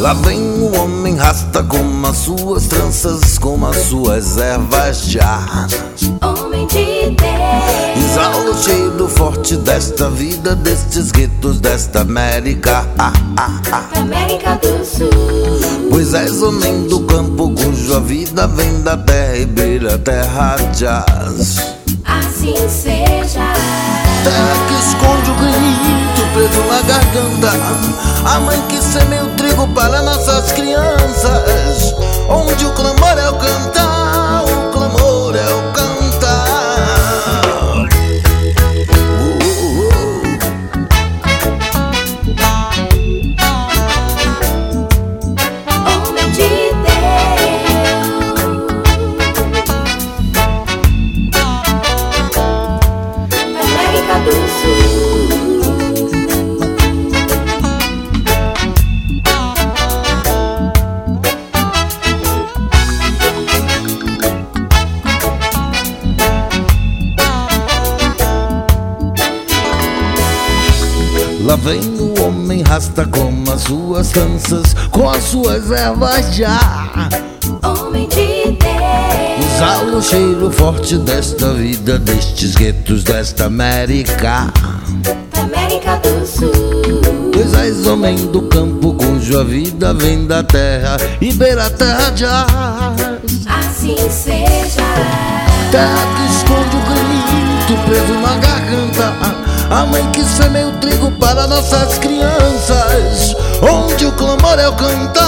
Lá vem o homem rasta com as suas tranças, com as suas ervas jazz. Homem de Deus, exala o cheiro forte desta vida, destes guetos desta América. América do Sul. Pois és homem do campo cuja vida vem da terra e beira terra jazz. Assim seja. Terra que esconde o grito preso na garganta, a mãe que semeia o trigo para nossas crianças, onde o clamor é o cantar, o clamor é o cantar. Homem de Deus, América do Sul. Lá vem o homem rasta com as suas tranças, com as suas ervas já. Homem de Deus, exala o cheiro forte desta vida, destes guetos desta América. América do Sul. Pois és homem do campo cuja vida vem da terra e beira a terra jazz. Assim seja. Terra que esconde o grito preso na garganta, a mãe que semeia o trigo para nossas crianças, onde o clamor é o cantar.